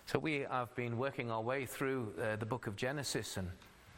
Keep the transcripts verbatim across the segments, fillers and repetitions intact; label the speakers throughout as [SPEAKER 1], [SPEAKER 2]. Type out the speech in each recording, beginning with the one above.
[SPEAKER 1] So we have been working our way through uh, the book of Genesis, and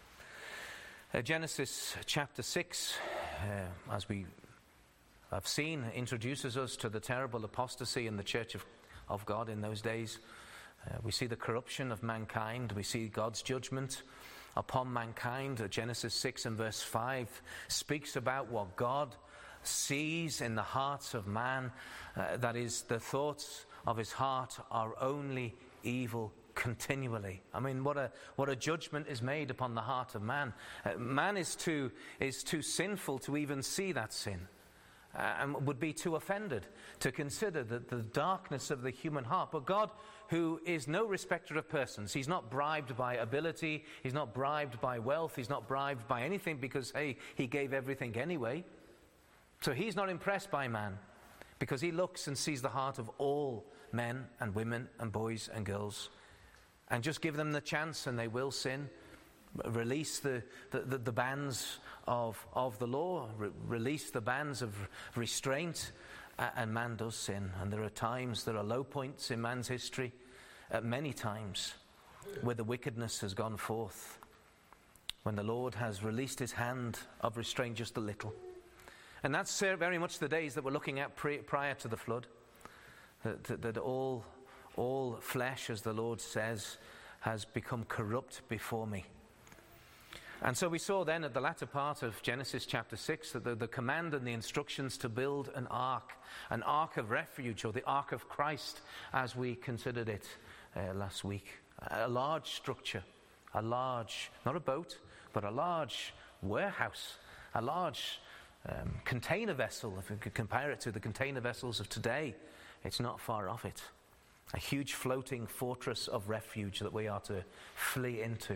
[SPEAKER 1] uh, Genesis chapter six, uh, as we have seen, introduces us to the terrible apostasy in the church of, of God in those days. Uh, we see the corruption of mankind. We see God's judgment upon mankind. Uh, Genesis six and verse five speaks about what God sees in the hearts of man. Uh, that is, the thoughts of his heart are only evil continually. I mean, what a what a judgment is made upon the heart of man. Uh, man is too is too sinful to even see that sin, uh, and would be too offended to consider that the darkness of the human heart. But God, who is no respecter of persons, he's not bribed by ability, he's not bribed by wealth, he's not bribed by anything, because hey, he gave everything anyway. So he's not impressed by man, because he looks and sees the heart of all men and women and boys and girls, and just give them the chance and they will sin. Release the, the, the, the bands of, of the law, re- release the bands of restraint, uh, and man does sin. And there are times, there are low points in man's history, uh, many times, where the wickedness has gone forth, when the Lord has released his hand of restraint just a little. And that's very much the days that we're looking at pre- prior to the flood. That, that, that all, all flesh, as the Lord says, has become corrupt before me. And so we saw then at the latter part of Genesis chapter six that the, the command and the instructions to build an ark, an ark of refuge, or the ark of Christ, as we considered it uh, last week. A large structure, a large, not a boat, but a large warehouse, a large um, container vessel, if we could compare it to the container vessels of today. It's not far off it. A huge floating fortress of refuge that we are to flee into.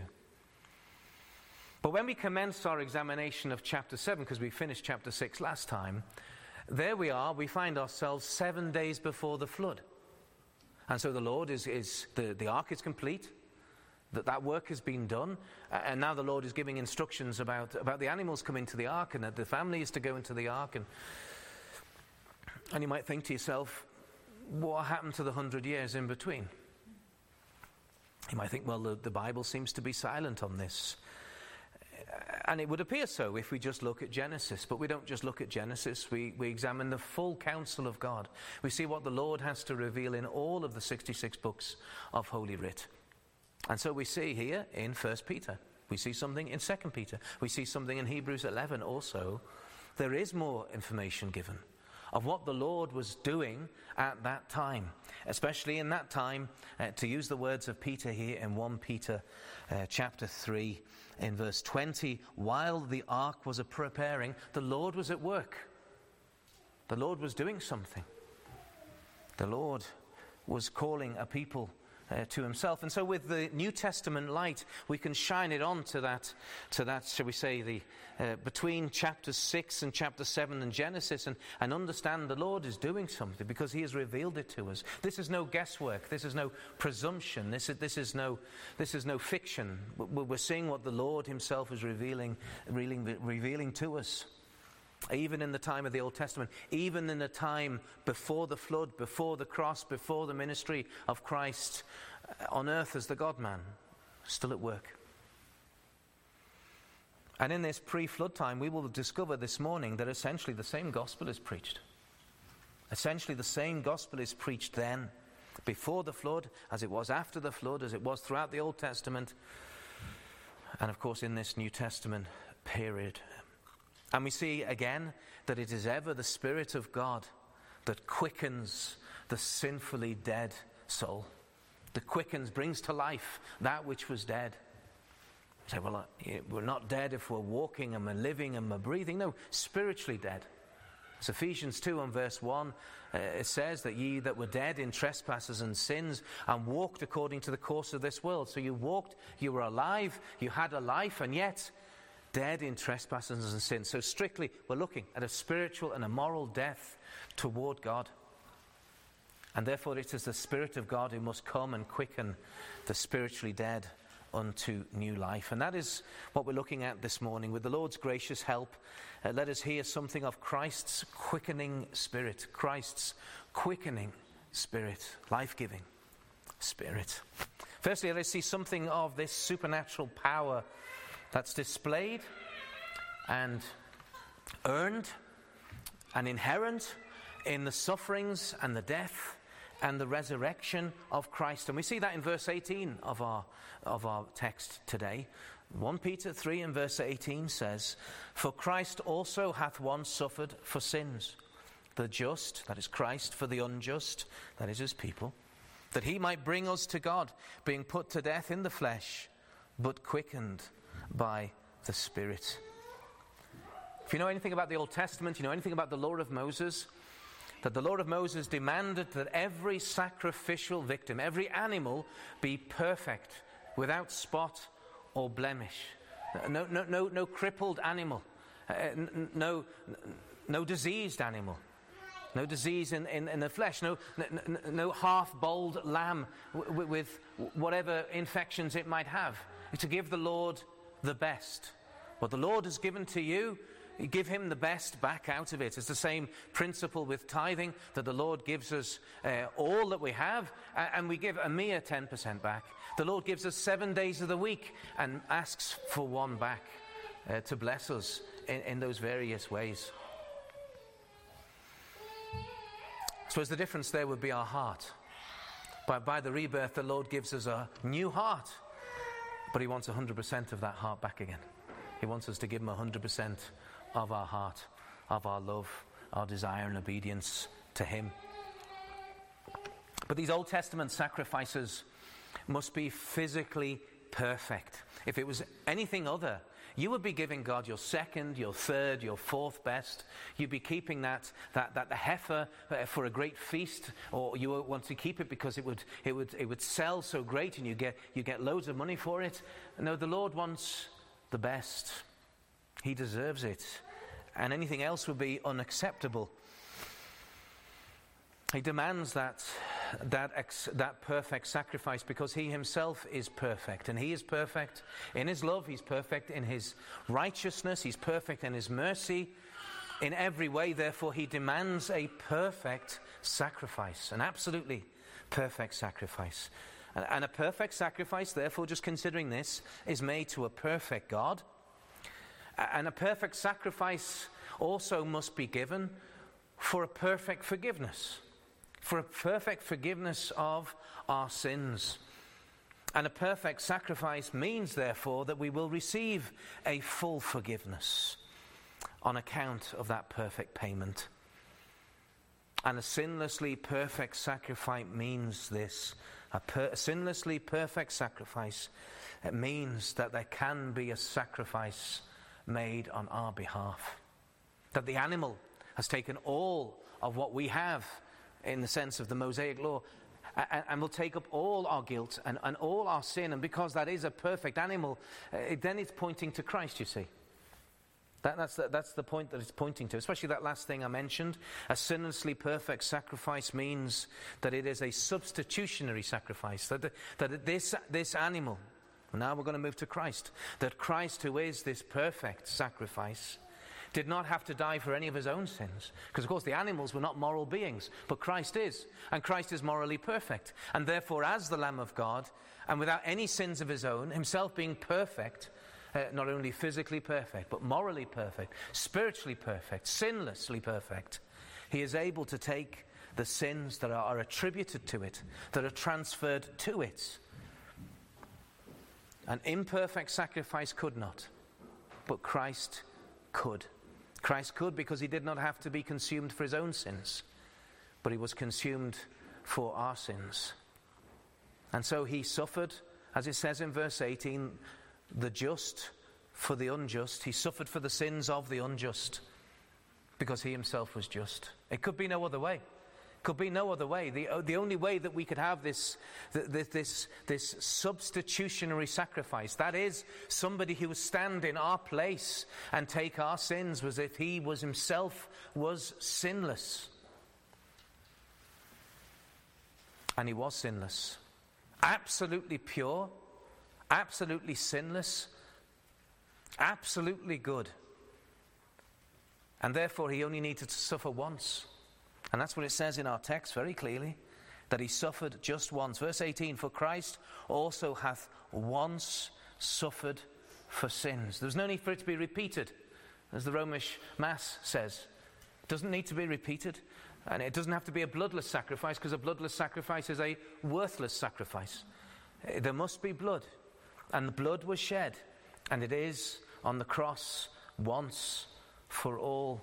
[SPEAKER 1] But when we commenced our examination of chapter seven, because we finished chapter six last time, there we are, we find ourselves seven days before the flood. And so the Lord is, is the, the ark is complete, that that work has been done, and now the Lord is giving instructions about, about the animals coming to the ark, and that the family is to go into the ark. And, and you might think to yourself, what happened to the hundred years in between? You might think, well, the, the Bible seems to be silent on this. And it would appear so if we just look at Genesis. But we don't just look at Genesis. We, we examine the full counsel of God. We see what the Lord has to reveal in all of the sixty-six books of Holy Writ. And so we see here in First Peter. We see something in Second Peter. We see something in Hebrews eleven also. There is more information given of what the Lord was doing at that time, especially in that time, uh, to use the words of Peter here in First Peter uh, chapter three, in verse twenty, while the ark was a preparing, the Lord was at work. The Lord was doing something. The Lord was calling a people Uh, to himself. And so with the New Testament light, we can shine it on to that, to that, shall we say, the uh, between chapter six and chapter seven in Genesis, and, and understand the Lord is doing something because he has revealed it to us. This is no guesswork. This is no presumption. This is, this is, no, this is no fiction. We're seeing what the Lord himself is revealing, revealing, revealing to us. Even in the time of the Old Testament, even in the time before the flood, before the cross, before the ministry of Christ on earth as the God-man, still at work. And in this pre-flood time, we will discover this morning that essentially the same gospel is preached. Essentially the same gospel is preached then, before the flood, as it was after the flood, as it was throughout the Old Testament, and of course in this New Testament period. And we see again that it is ever the Spirit of God that quickens the sinfully dead soul. That quickens, brings to life that which was dead. You say, well, uh, we're not dead if we're walking and we're living and we're breathing. No, spiritually dead. As Ephesians two and verse one, uh, it says that ye that were dead in trespasses and sins and walked according to the course of this world. So you walked, you were alive, you had a life, and yet dead in trespasses and sins. So strictly, we're looking at a spiritual and a moral death toward God. And therefore it is the Spirit of God who must come and quicken the spiritually dead unto new life. And that is what we're looking at this morning. With the Lord's gracious help, uh, let us hear something of Christ's quickening Spirit. Christ's quickening Spirit, life-giving Spirit. Firstly, let's see something of this supernatural power that's displayed and earned and inherent in the sufferings and the death and the resurrection of Christ. And we see that in verse eighteen of our, of our text today. First Peter three and verse eighteen says, "For Christ also hath once suffered for sins, the just," that is Christ, "for the unjust," that is his people, "that he might bring us to God, being put to death in the flesh, but quickened by the Spirit." If you know anything about the Old Testament, you know anything about the law of Moses, that the law of Moses demanded that every sacrificial victim, every animal, be perfect, without spot or blemish. No, no, no, no crippled animal, uh, n- no, no diseased animal. No disease in, in, in the flesh, no, no, no half-boiled lamb w- with whatever infections it might have. To give the Lord the best. What the Lord has given to you, you give him the best back out of it. It's the same principle with tithing, that the Lord gives us uh, all that we have, uh, and we give a mere ten percent back. The Lord gives us seven days of the week and asks for one back uh, to bless us in, in those various ways. I suppose the difference there would be our heart. By, by the rebirth, the Lord gives us a new heart, but he wants one hundred percent of that heart back again. He wants us to give him one hundred percent of our heart, of our love, our desire and obedience to him. But these Old Testament sacrifices must be physically perfect. If it was anything other, you would be giving God your second, your third, your fourth best. You'd be keeping that that that heifer uh, for a great feast, or you would want to keep it because it would it would it would sell so great, and you get you get loads of money for it. No, the Lord wants the best. He deserves it, and anything else would be unacceptable. He demands that that ex, that perfect sacrifice because he himself is perfect, and he is perfect in his love, he's perfect in his righteousness, he's perfect in his mercy in every way. Therefore he demands a perfect sacrifice, an absolutely perfect sacrifice. And, and a perfect sacrifice, therefore, just considering this, is made to a perfect God. And a perfect sacrifice also must be given for a perfect forgiveness. For a perfect forgiveness of our sins. And a perfect sacrifice means, therefore, that we will receive a full forgiveness on account of that perfect payment. And a sinlessly perfect sacrifice means this. A, per- a sinlessly perfect sacrifice, it means that there can be a sacrifice made on our behalf. That the animal has taken all of what we have in the sense of the Mosaic law, and, and will take up all our guilt and, and all our sin. And because that is a perfect animal, uh, it, then it's pointing to Christ, you see. That, that's, the, that's the point that it's pointing to, especially that last thing I mentioned. A sinlessly perfect sacrifice means that it is a substitutionary sacrifice, that, the, that this, this animal, now we're going to move to Christ, that Christ, who is this perfect sacrifice, did not have to die for any of his own sins. Because, of course, the animals were not moral beings, but Christ is. And Christ is morally perfect. And therefore, as the Lamb of God, and without any sins of his own, himself being perfect, uh, not only physically perfect, but morally perfect, spiritually perfect, sinlessly perfect, he is able to take the sins that are, are attributed to it, that are transferred to it. An imperfect sacrifice could not, but Christ could. Christ could because he did not have to be consumed for his own sins, but he was consumed for our sins. And so he suffered, as it says in verse eighteen, the just for the unjust. He suffered for the sins of the unjust because he himself was just. It could be no other way. Could be no other way. The, the only way that we could have this, this, this, this substitutionary sacrifice, that is, somebody who would stand in our place and take our sins, was if he was himself was sinless. And he was sinless. Absolutely pure, absolutely sinless, absolutely good. And therefore he only needed to suffer once. And that's what it says in our text very clearly, that he suffered just once. Verse eighteen, for Christ also hath once suffered for sins. There's no need for it to be repeated, as the Romish Mass says. It doesn't need to be repeated, and it doesn't have to be a bloodless sacrifice, because a bloodless sacrifice is a worthless sacrifice. There must be blood, and the blood was shed, and it is on the cross once for all,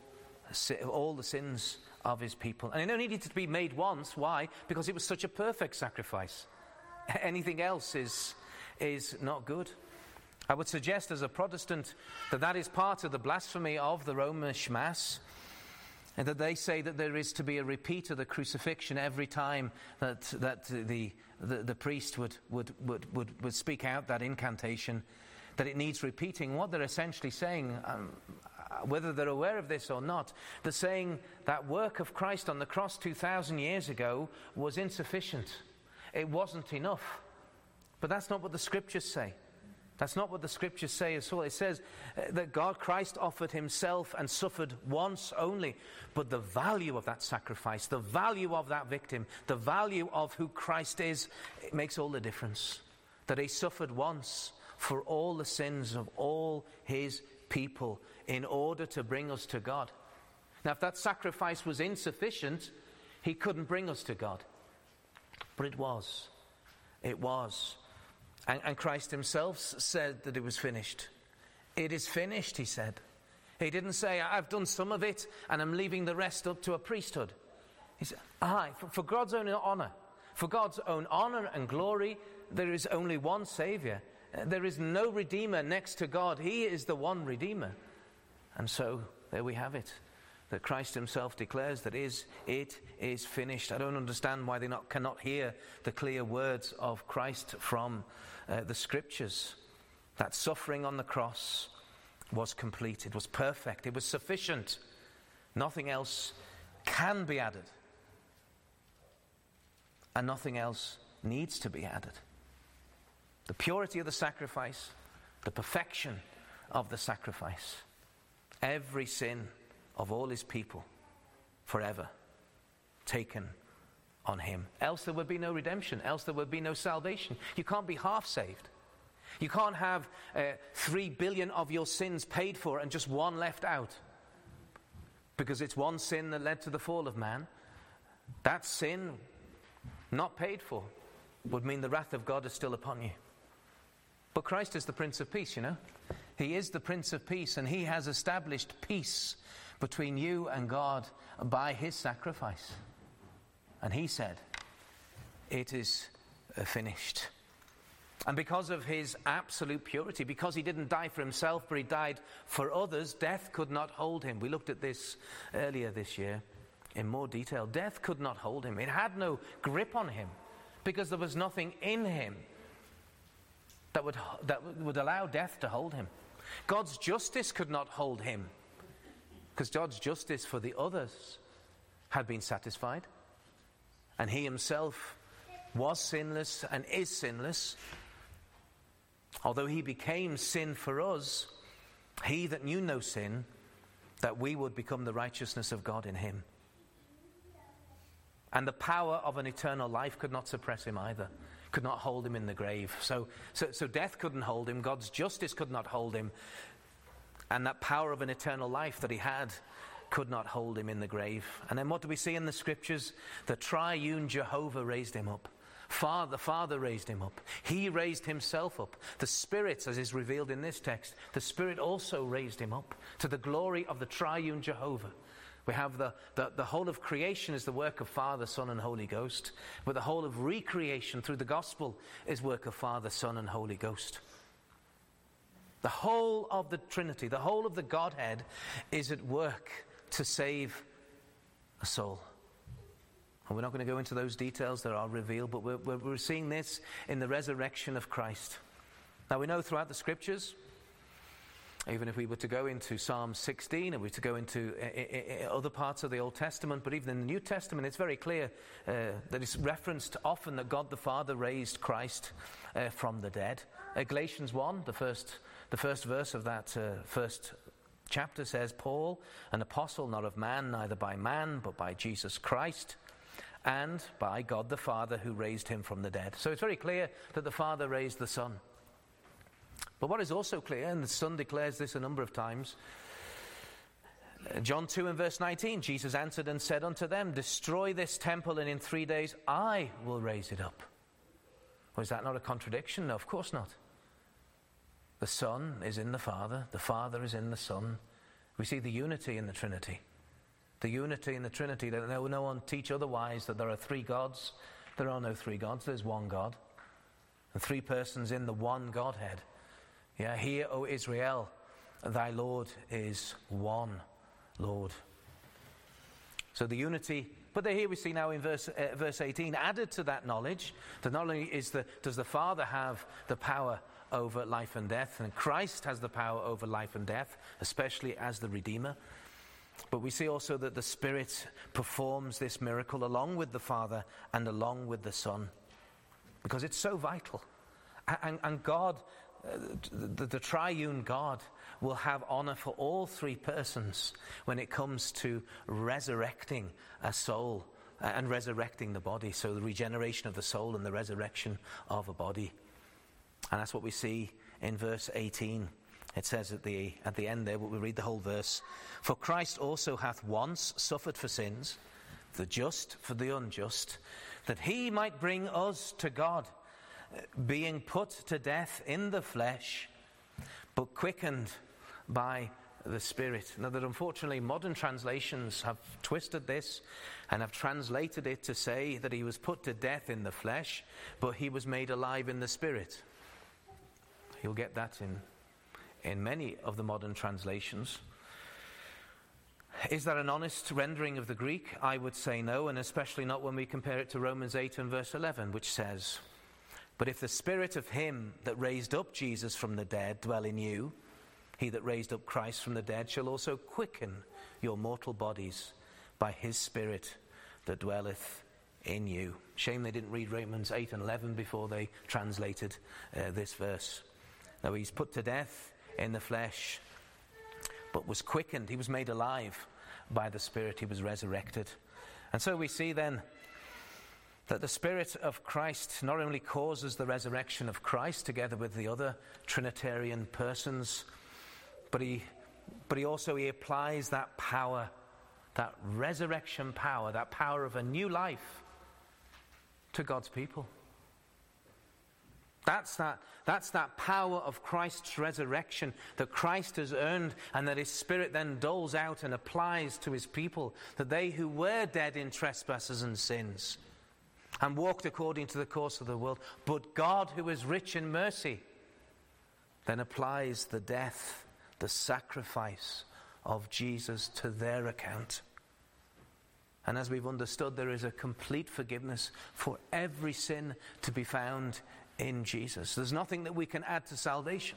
[SPEAKER 1] all the sins of his people. And it only needed to be made once. Why? Because it was such a perfect sacrifice. Anything else is, is not good. I would suggest as a Protestant that that is part of the blasphemy of the Romish Mass, and that they say that there is to be a repeat of the crucifixion every time that that the the, the priest would, would, would, would, would speak out that incantation, that it needs repeating. What they're essentially saying, um, whether they're aware of this or not, they're saying that work of Christ on the cross two thousand years ago was insufficient. It wasn't enough. But that's not what the Scriptures say. That's not what the Scriptures say at all. It says that God, Christ, offered himself and suffered once only. But the value of that sacrifice, the value of that victim, the value of who Christ is, it makes all the difference. That he suffered once for all the sins of all his people in order to bring us to God. Now, if that sacrifice was insufficient, he couldn't bring us to God. But it was. It was. And, and Christ himself said that it was finished. It is finished, he said. He didn't say, I've done some of it and I'm leaving the rest up to a priesthood. He said, aye, for, for God's own honour, for God's own honour and glory, there is only one Saviour. There is no Redeemer next to God. He is the one Redeemer. And so, there we have it. That Christ himself declares that is, it is finished. I don't understand why they not, cannot hear the clear words of Christ from uh, the Scriptures. That suffering on the cross was complete. It was perfect. It was sufficient. Nothing else can be added. And nothing else needs to be added. The purity of the sacrifice, the perfection of the sacrifice. Every sin of all his people forever taken on him. Else there would be no redemption. Else there would be no salvation. You can't be half saved. You can't have uh, three billion of your sins paid for and just one left out. Because it's one sin that led to the fall of man. That sin, not paid for, would mean the wrath of God is still upon you. But Christ is the Prince of Peace, you know. He is the Prince of Peace, and he has established peace between you and God by his sacrifice. And he said, it is finished. And because of his absolute purity, because he didn't die for himself, but he died for others, death could not hold him. We looked at this earlier this year in more detail. Death could not hold him. It had no grip on him because there was nothing in him that would, that would allow death to hold him. God's justice could not hold him because God's justice for the others had been satisfied. And he himself was sinless and is sinless. Although he became sin for us, he that knew no sin, that we would become the righteousness of God in him. And the power of an eternal life could not suppress him either, could not hold him in the grave. So, so, so death couldn't hold him, God's justice could not hold him, and that power of an eternal life that he had could not hold him in the grave. And then what do we see in the Scriptures? The triune Jehovah raised him up. Father, the Father raised him up. He raised himself up. The Spirit, as is revealed in this text, the Spirit also raised him up to the glory of the triune Jehovah. We have the, the, the whole of creation is the work of Father, Son, and Holy Ghost. But the whole of recreation through the gospel is work of Father, Son, and Holy Ghost. The whole of the Trinity, the whole of the Godhead is at work to save a soul. And we're not going to go into those details that are revealed, but we're, we're, we're seeing this in the resurrection of Christ. Now we know throughout the Scriptures, even if we were to go into Psalm sixteen, and we were to go into uh, uh, other parts of the Old Testament, but even in the New Testament, it's very clear uh, that it's referenced often that God the Father raised Christ uh, from the dead. Uh, Galatians one, the first, the first verse of that uh, first chapter says, Paul, an apostle not of man, neither by man, but by Jesus Christ, and by God the Father who raised him from the dead. So it's very clear that the Father raised the Son. But what is also clear, and the Son declares this a number of times, John two and verse nineteen, Jesus answered and said unto them, destroy this temple, and in three days I will raise it up. Was that not a contradiction? No, of course not. The Son is in the Father, the Father is in the Son. We see the unity in the Trinity. The unity in the Trinity, that no, no one teach otherwise, that there are three gods. There are no three gods, there's one God. And three persons in the one Godhead. Yeah, hear, O Israel, thy Lord is one Lord. So the unity, but here we see now in verse uh, verse eighteen, added to that knowledge, that not only is the, does the Father have the power over life and death, and Christ has the power over life and death, especially as the Redeemer, but we see also that the Spirit performs this miracle along with the Father and along with the Son, because it's so vital. And, and God, uh, the, the triune God, will have honor for all three persons when it comes to resurrecting a soul and resurrecting the body. So the regeneration of the soul and the resurrection of a body. And that's what we see in verse eighteen. It says at the at the end there, we read the whole verse. For Christ also hath once suffered for sins, the just for the unjust, that he might bring us to God, being put to death in the flesh, but quickened by the Spirit. Now that unfortunately modern translations have twisted this and have translated it to say that he was put to death in the flesh, but he was made alive in the Spirit. You'll get that in in many of the modern translations. Is that an honest rendering of the Greek? I would say no, and especially not when we compare it to Romans eight and verse eleven, which says, but if the Spirit of him that raised up Jesus from the dead dwell in you, he that raised up Christ from the dead shall also quicken your mortal bodies by his Spirit that dwelleth in you. Shame they didn't read Romans eight and eleven before they translated uh, this verse. Now he's put to death in the flesh, but was quickened. He was made alive by the Spirit. He was resurrected. And so we see then that the Spirit of Christ not only causes the resurrection of Christ together with the other Trinitarian persons, but he, but he also he applies that power, that resurrection power, that power of a new life to God's people. That's that, that's that power of Christ's resurrection that Christ has earned, and that his Spirit then doles out and applies to his people, that they who were dead in trespasses and sins and walked according to the course of the world, but God, who is rich in mercy, then applies the death, the sacrifice of Jesus to their account. And as we've understood, there is a complete forgiveness for every sin to be found in Jesus. There's nothing that we can add to salvation.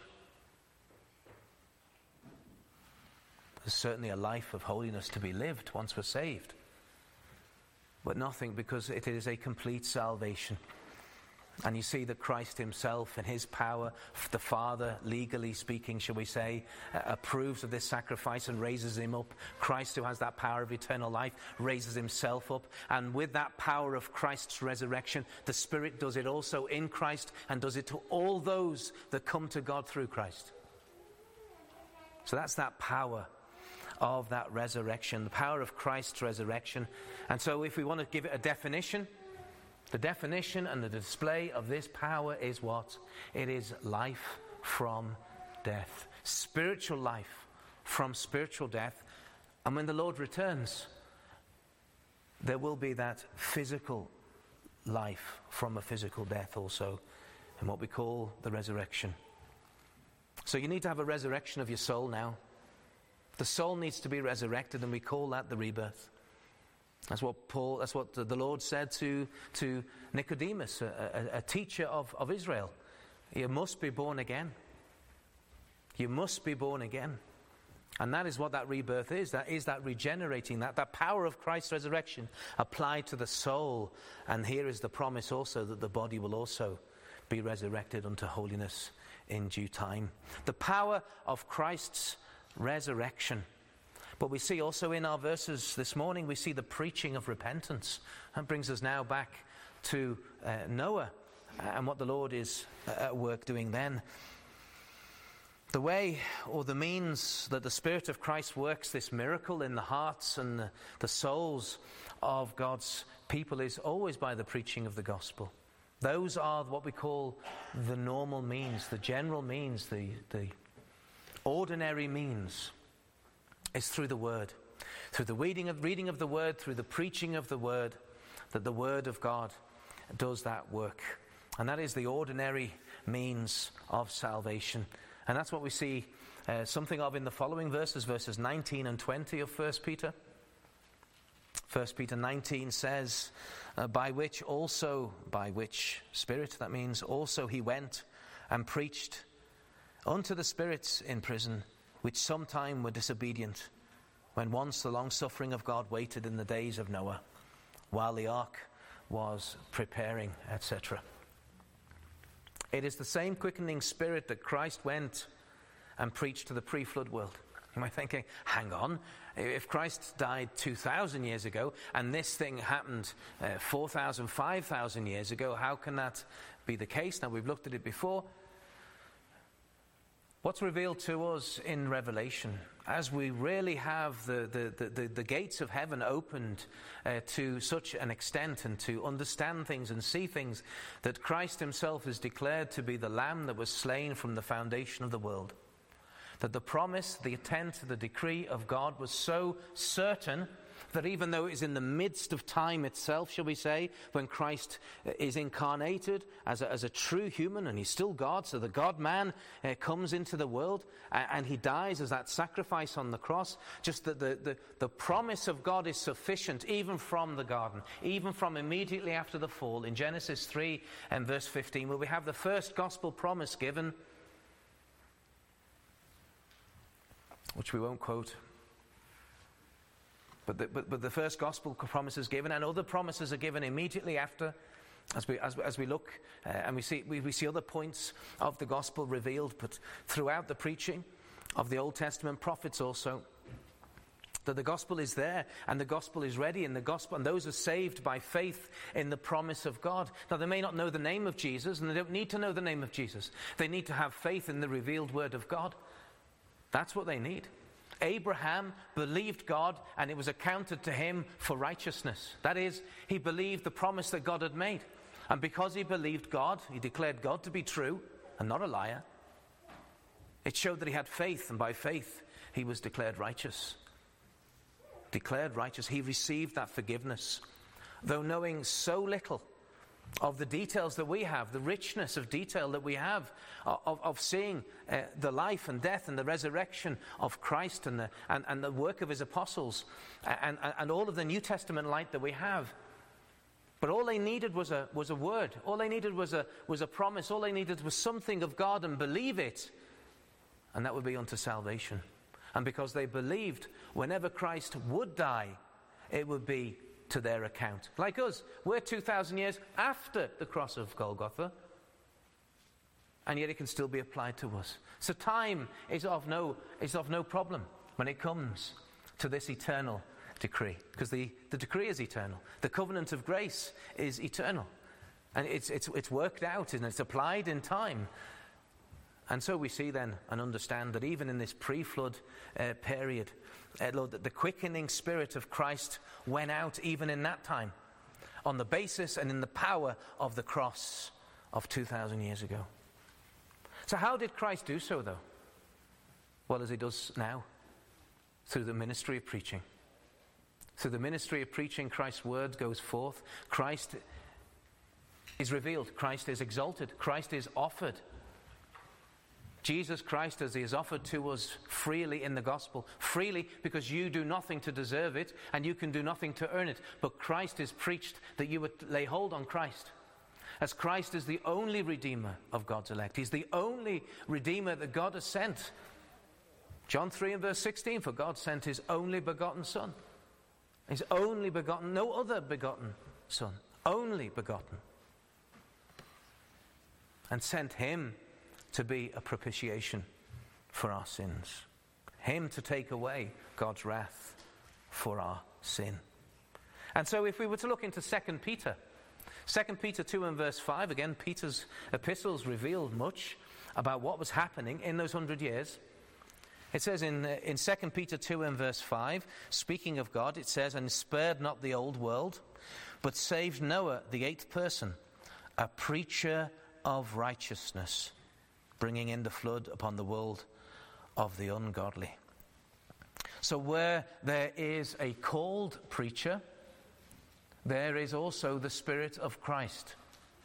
[SPEAKER 1] There's certainly a life of holiness to be lived once we're saved, but nothing, because it is a complete salvation. And you see that Christ himself in his power, the Father, legally speaking, shall we say, uh, approves of this sacrifice and raises him up. Christ, who has that power of eternal life, raises himself up. And with that power of Christ's resurrection, the Spirit does it also in Christ and does it to all those that come to God through Christ. So that's that power of that resurrection, the power of Christ's resurrection. And so if we want to give it a definition, the definition and the display of this power is what? It is life from death. Spiritual life from spiritual death. And when the Lord returns, there will be that physical life from a physical death also, and what we call the resurrection. So you need to have a resurrection of your soul now. The soul needs to be resurrected, and we call that the rebirth. That's what Paul, that's what the Lord said to, to Nicodemus, a, a, a teacher of, of Israel. You must be born again. You must be born again. And that is what that rebirth is. That is that regenerating, that, that power of Christ's resurrection applied to the soul. And here is the promise also that the body will also be resurrected unto holiness in due time. The power of Christ's resurrection. But we see also in our verses this morning, we see the preaching of repentance. That brings us now back to uh, Noah and what the Lord is at work doing then. The way or the means that the Spirit of Christ works this miracle in the hearts and the, the souls of God's people is always by the preaching of the gospel. Those are what we call the normal means, the general means, the, the ordinary means. Is through the Word, through the reading of, reading of the Word, through the preaching of the Word, that the Word of God does that work. And that is the ordinary means of salvation. And that's what we see uh, something of in the following verses, verses nineteen and twenty of First Peter. First Peter nineteen says, uh, by which also, by which Spirit, that means also he went and preached unto the spirits in prison, which sometime were disobedient, when once the long-suffering of God waited in the days of Noah, while the ark was preparing, et cetera. It is the same quickening Spirit that Christ went and preached to the pre-flood world. You might be thinking, hang on, if Christ died two thousand years ago, and this thing happened uh, four thousand, five thousand years ago, how can that be the case? Now, we've looked at it before. What's revealed to us in Revelation, as we really have the, the, the, the gates of heaven opened uh, to such an extent and to understand things and see things, that Christ himself is declared to be the Lamb that was slain from the foundation of the world. That the promise, the intent, the decree of God was so certain that even though it is in the midst of time itself, shall we say, when Christ is incarnated as a, as a true human, and he's still God, so the God-man uh, comes into the world, and, and he dies as that sacrifice on the cross, just that the, the, the promise of God is sufficient even from the garden, even from immediately after the fall. In Genesis three and verse fifteen, where we have the first gospel promise given, which we won't quote, But the, but, but the first gospel promise is given, and other promises are given immediately after, as we as, as we look uh, and we see we, we see other points of the gospel revealed. But throughout the preaching of the Old Testament prophets also, that the gospel is there, and the gospel is ready, and the gospel, and those are saved by faith in the promise of God. Now, they may not know the name of Jesus, and they don't need to know the name of Jesus. They need to have faith in the revealed word of God. That's what they need. Abraham believed God, and it was accounted to him for righteousness. That is, he believed the promise that God had made. And because he believed God, he declared God to be true and not a liar. It showed that he had faith, and by faith he was declared righteous. Declared righteous. He received that forgiveness. Though knowing so little of the details that we have, the richness of detail that we have of, of seeing uh, the life and death and the resurrection of Christ and the, and, and the work of his apostles and, and, and all of the New Testament light that we have. But all they needed was a, was a word. All they needed was a, was a promise. All they needed was something of God, and believe it. And that would be unto salvation. And because they believed whenever Christ would die, it would be to their account. Like us, we're two thousand years after the cross of Golgotha, and yet it can still be applied to us. So time is of no, is of no problem when it comes to this eternal decree, because the, the decree is eternal. The covenant of grace is eternal, and it's, it's, it's worked out and it's applied in time. And so we see then and understand that even in this pre-flood uh, period, uh, Lord, that the quickening Spirit of Christ went out even in that time on the basis and in the power of the cross of two thousand years ago. So how did Christ do so, though? Well, as he does now, through the ministry of preaching. Through the ministry of preaching, Christ's word goes forth. Christ is revealed. Christ is exalted. Christ is offered. Jesus Christ, as he is offered to us freely in the gospel, freely because you do nothing to deserve it and you can do nothing to earn it, but Christ is preached that you would lay hold on Christ, as Christ is the only Redeemer of God's elect. He's the only Redeemer that God has sent. John three and verse sixteen, for God sent his only begotten Son. His only begotten, no other begotten Son, only begotten. And sent him to be a propitiation for our sins. Him to take away God's wrath for our sin. And so if we were to look into Second Peter, Second Peter two and verse five, again, Peter's epistles revealed much about what was happening in those hundred years. It says in, in Second Peter two and verse five, speaking of God, it says, "And spared not the old world, but saved Noah, the eighth person, a preacher of righteousness, bringing in the flood upon the world of the ungodly." So where there is a called preacher, there is also the Spirit of Christ.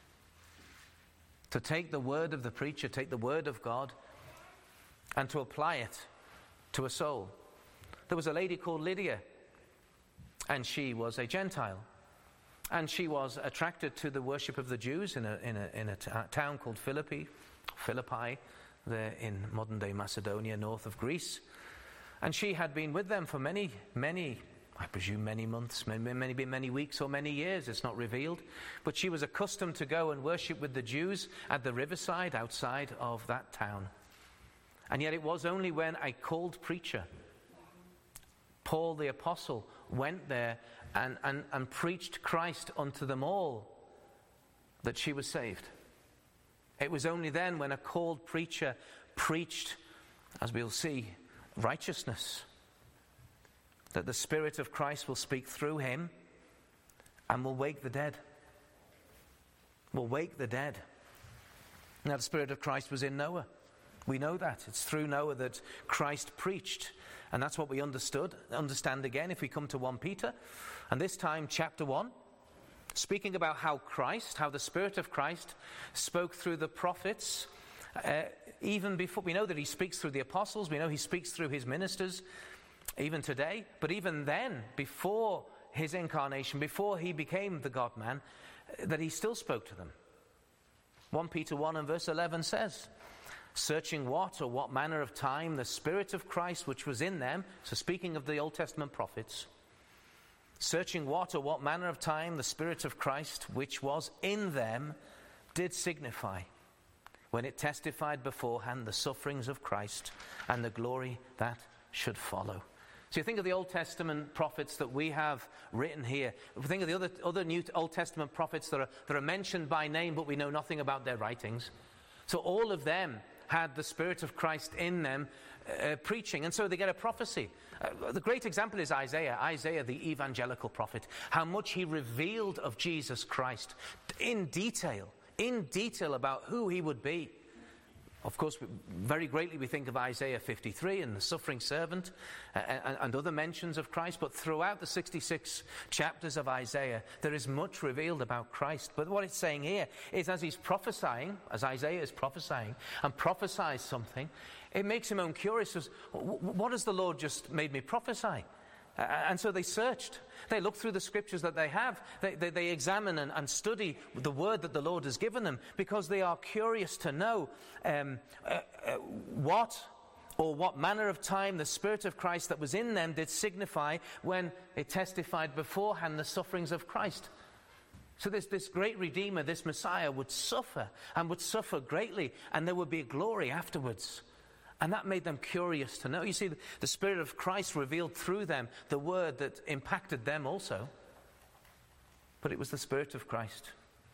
[SPEAKER 1] To take the word of the preacher, take the word of God, and to apply it to a soul. There was a lady called Lydia, and she was a Gentile. And she was attracted to the worship of the Jews in a, in a, in a t- town called Philippi, Philippi, there in modern-day Macedonia, north of Greece. And she had been with them for many, many, I presume many months, maybe many, many weeks or many years, it's not revealed. But she was accustomed to go and worship with the Jews at the riverside outside of that town. And yet it was only when a called preacher, Paul the Apostle, went there and, and, and preached Christ unto them all that she was saved. It was only then when a called preacher preached, as we'll see, righteousness, that the Spirit of Christ will speak through him and will wake the dead. Will wake the dead. Now the Spirit of Christ was in Noah. We know that. It's through Noah that Christ preached. And that's what we understood, understand again if we come to First Peter. And this time, chapter one, speaking about how Christ, how the Spirit of Christ spoke through the prophets. Uh, even before, we know that he speaks through the apostles. We know he speaks through his ministers, even today. But even then, before his incarnation, before he became the God-man, that he still spoke to them. First Peter one and verse eleven says, "Searching what or what manner of time the Spirit of Christ which was in them," so speaking of the Old Testament prophets, "searching what or what manner of time the Spirit of Christ which was in them did signify, when it testified beforehand the sufferings of Christ and the glory that should follow." So you think of the Old Testament prophets that we have written here. Think of the other, other New Old Testament prophets that are, that are mentioned by name, but we know nothing about their writings. So all of them had the Spirit of Christ in them uh, preaching, and so they get a prophecy. Uh, the great example is Isaiah, Isaiah the evangelical prophet, how much he revealed of Jesus Christ in detail, in detail about who he would be. Of course, very greatly we think of Isaiah fifty-three and the suffering servant uh, and, and other mentions of Christ, but throughout the sixty-six chapters of Isaiah, there is much revealed about Christ. But what it's saying here is, as he's prophesying, as Isaiah is prophesying, and prophesies something, it makes him own curious as, what has the Lord just made me prophesy? Uh, and so they searched. They look through the scriptures that they have. They, they, they examine and, and study the word that the Lord has given them, because they are curious to know um, uh, uh, what or what manner of time the Spirit of Christ that was in them did signify when it testified beforehand the sufferings of Christ. So this, this great Redeemer, this Messiah, would suffer and would suffer greatly, and there would be glory afterwards. And that made them curious to know. You see, the Spirit of Christ revealed through them the word that impacted them also. But it was the Spirit of Christ.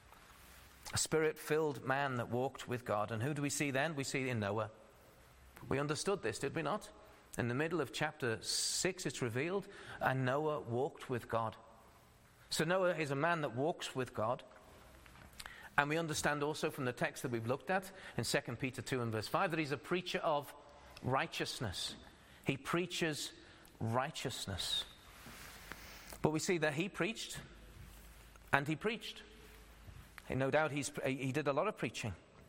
[SPEAKER 1] A Spirit-filled man that walked with God. And who do we see then? We see in Noah. We understood this, did we not? In the middle of chapter six, it's revealed, and Noah walked with God. So Noah is a man that walks with God. And we understand also from the text that we've looked at in Second Peter two and verse five that he's a preacher of righteousness. He preaches righteousness. But we see that he preached, and he preached. And no doubt he's, he did a lot of preaching.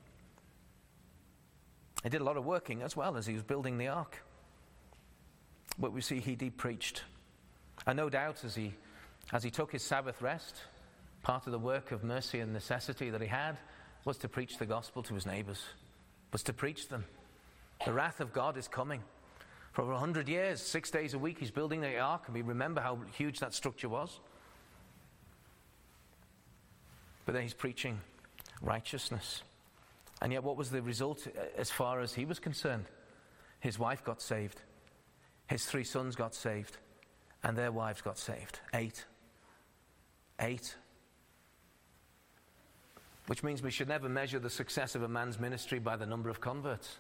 [SPEAKER 1] He did a lot of working as well as he was building the ark. But we see he did preached. And no doubt as he, as he took his Sabbath rest, part of the work of mercy and necessity that he had was to preach the gospel to his neighbors, was to preach them. The wrath of God is coming. For over a hundred years, six days a week, he's building the ark, and we remember how huge that structure was. But then he's preaching righteousness. And yet what was the result as far as he was concerned? His wife got saved. His three sons got saved, and their wives got saved. Eight. Eight. Which means we should never measure the success of a man's ministry by the number of converts.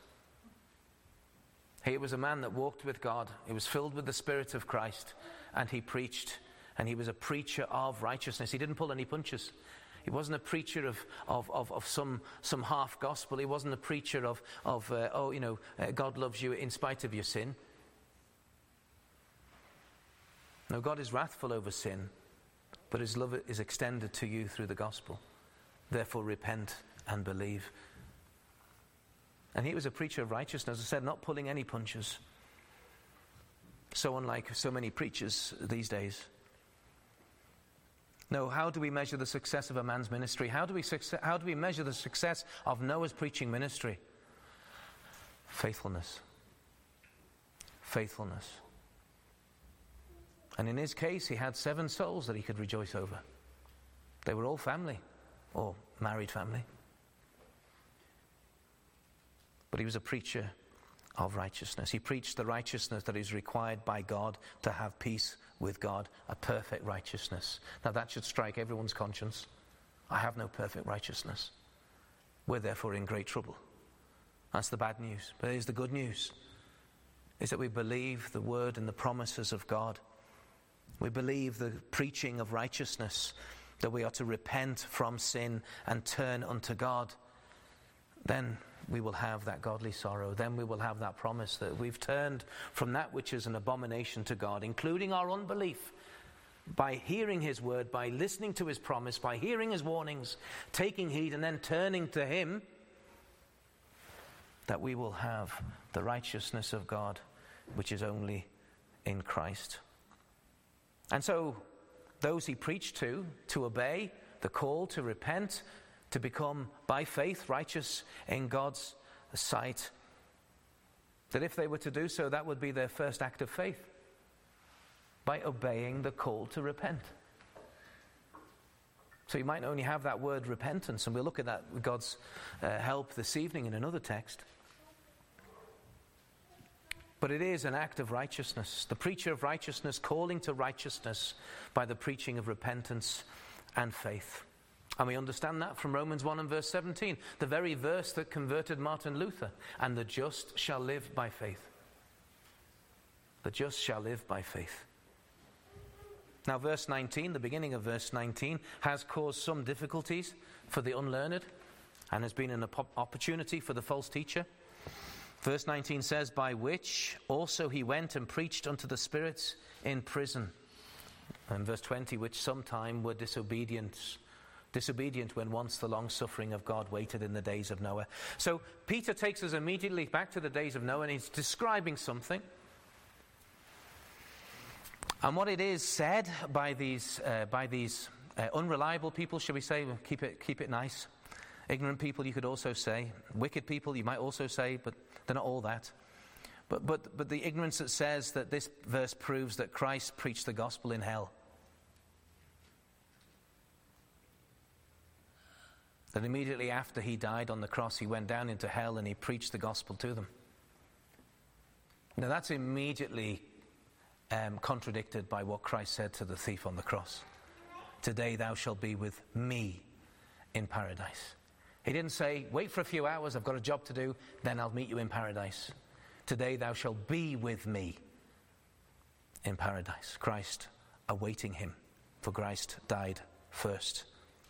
[SPEAKER 1] He was a man that walked with God. He was filled with the Spirit of Christ, and he preached, and he was a preacher of righteousness. He didn't pull any punches. He wasn't a preacher of of, of, of some some half gospel. He wasn't a preacher of of uh, oh you know uh, God loves you in spite of your sin. No, God is wrathful over sin, but his love is extended to you through the gospel. Therefore, repent and believe. And he was a preacher of righteousness, as I said, not pulling any punches. So unlike so many preachers these days. No, how do we measure the success of a man's ministry? How do we succe- how do we measure the success of Noah's preaching ministry? Faithfulness. Faithfulness. And in his case, he had seven souls that he could rejoice over. They were all family, or married family. But he was a preacher of righteousness. He preached the righteousness that is required by God to have peace with God, a perfect righteousness. Now that should strike everyone's conscience. I have no perfect righteousness. We're therefore in great trouble. That's the bad news. But here's the good news, is that we believe the word and the promises of God. We believe the preaching of righteousness, that we are to repent from sin and turn unto God. Then we will have that godly sorrow. Then we will have that promise that we've turned from that which is an abomination to God, including our unbelief, by hearing his word, by listening to his promise, by hearing his warnings, taking heed and then turning to him, that we will have the righteousness of God, which is only in Christ. And so those he preached to, to obey the call to repent, to become by faith righteous in God's sight, that if they were to do so, that would be their first act of faith, by obeying the call to repent. So you might only have that word repentance, and we'll look at that with God's uh, help this evening in another text. But it is an act of righteousness. The preacher of righteousness calling to righteousness by the preaching of repentance and faith. And we understand that from Romans one and verse seventeen, the very verse that converted Martin Luther. And the just shall live by faith. The just shall live by faith. Now verse nineteen, the beginning of verse nineteen, has caused some difficulties for the unlearned and has been an opportunity for the false teacher. Verse nineteen says, by which also he went and preached unto the spirits in prison. And verse twenty, which sometime were disobedient, disobedient when once the long suffering of God waited in the days of Noah. So Peter takes us immediately back to the days of Noah, and he's describing something. And what it is said by these uh, by these uh, unreliable people, shall we say, keep it keep it nice. Ignorant people, you could also say. Wicked people, you might also say, but they're not all that. But but but the ignorance that says that this verse proves that Christ preached the gospel in hell. That immediately after he died on the cross, he went down into hell and he preached the gospel to them. Now that's immediately um, contradicted by what Christ said to the thief on the cross. Today thou shalt be with me in paradise. He didn't say, wait for a few hours, I've got a job to do, then I'll meet you in paradise. Today thou shalt be with me in paradise. Christ awaiting him, for Christ died first.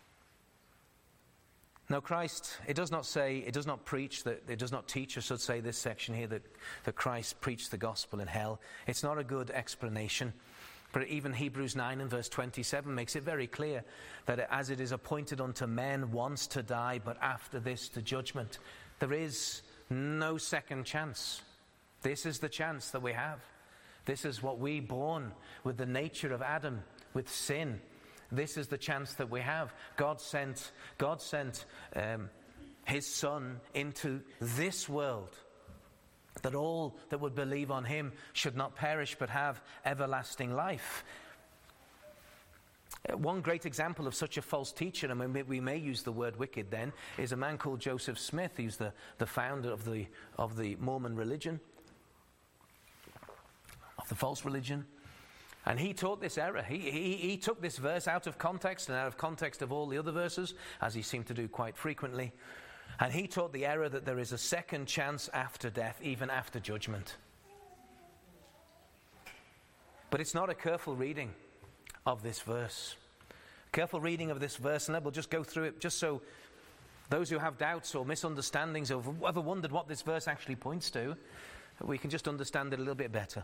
[SPEAKER 1] Now Christ, it does not say, it does not preach, that it does not teach, I should say, this section here, that, that Christ preached the gospel in hell. It's not a good explanation. But even Hebrews nine and verse twenty-seven makes it very clear that as it is appointed unto men once to die, but after this the judgment. There is no second chance. This is the chance that we have. This is what we, born with the nature of Adam, with sin, this is the chance that we have. God sent, God sent um, his Son into this world, that all that would believe on him should not perish but have everlasting life. One great example of such a false teacher, and we may use the word wicked then, is a man called Joseph Smith. He's the, the founder of the, of the Mormon religion. the false religion. And he taught this error. He, he, he took this verse out of context and out of context of all the other verses, as he seemed to do quite frequently. And he taught the error that there is a second chance after death, even after judgment. But it's not a careful reading of this verse. Careful reading of this verse, and we'll just go through it just so those who have doubts or misunderstandings or have ever wondered what this verse actually points to, we can just understand it a little bit better.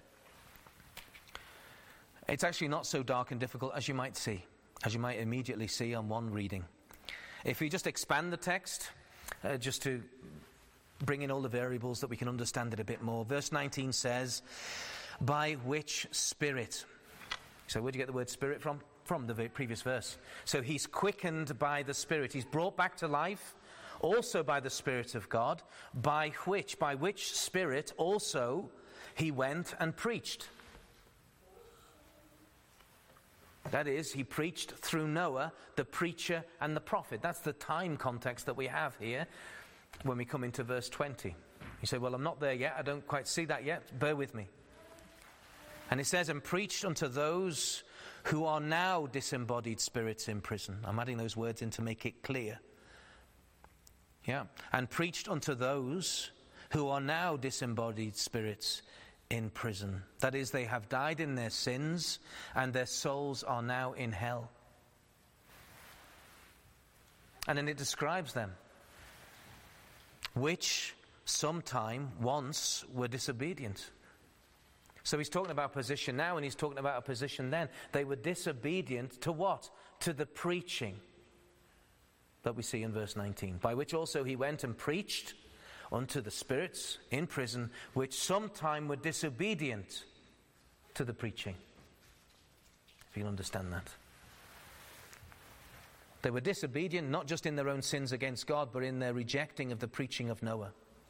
[SPEAKER 1] It's actually not so dark and difficult as you might see, as you might immediately see on one reading. If we just expand the text, uh, just to bring in all the variables that we can understand it a bit more. Verse nineteen says, by which Spirit? So where do you get the word Spirit from? From the previous verse. So he's quickened by the Spirit. He's brought back to life, also by the Spirit of God, by which, by which Spirit also he went and preached. That is, he preached through Noah, the preacher and the prophet. That's the time context that we have here when we come into verse twenty. You say, well, I'm not there yet. I don't quite see that yet. Bear with me. And it says, and preached unto those who are now disembodied spirits in prison. I'm adding those words in to make it clear. Yeah. And preached unto those who are now disembodied spirits in prison. That is, they have died in their sins and their souls are now in hell. And then it describes them, which sometime once were disobedient. So he's talking about position now and he's talking about a position then. They were disobedient to what? To the preaching that we see in verse nineteen. By which also he went and preached unto the spirits in prison, which sometime were disobedient to the preaching. If you can understand that. They were disobedient not just in their own sins against God, but in their rejecting of the preaching of Noah.